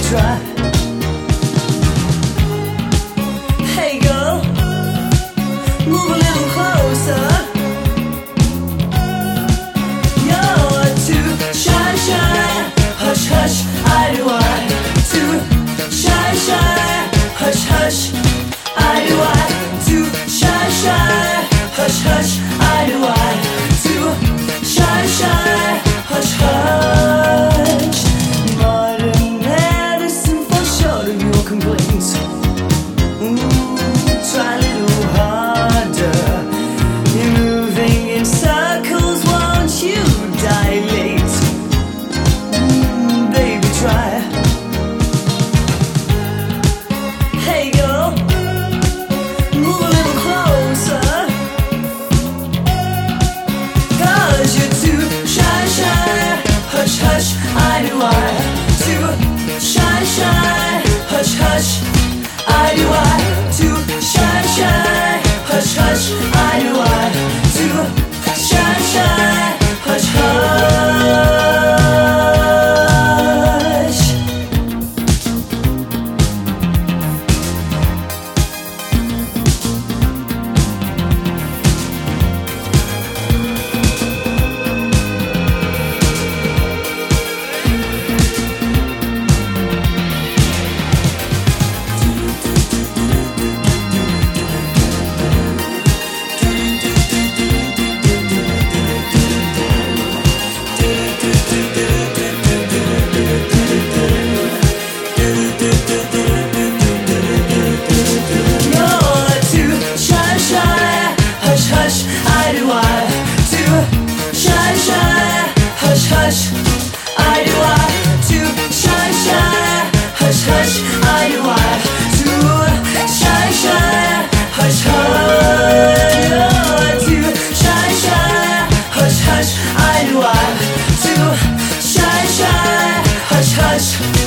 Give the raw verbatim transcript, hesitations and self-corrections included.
try. Hey girl, move a little closer. You're too shy, shy. Hush, hush, I do I. Too shy, shy. Hush, hush, I do I. Too shy, shy. Hush, hush, I do I. Too shy, shy. Hush, hush. Modern medicine for short of your complaints. Ooh, try a little harder. You're moving in circles, won't you dilate? Mm, baby, try. Hey girl, move a little closer. Cause you're too shy, shy. Hush, hush, I do I. Too shy, shy. Hush, hush, I do I. Too shy, shy. Hush, hush, I do I. Too shy, shy. Hush, hush. Hush, I do I. Too shy, shy. Hush, hush, I do I. Too shy, shy. Hush, hush. Oh, too shy, shy. Hush, hush, I do I. Too shy, shy. Hush, hush.